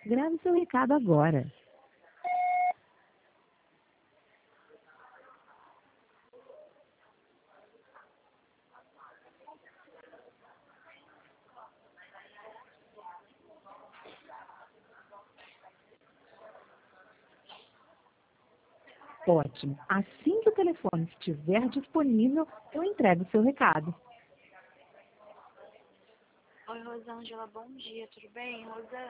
Grave seu recado agora. Ótimo. Assim que o telefone estiver disponível, eu entrego o seu recado. Oi, Rosângela, bom dia, tudo bem?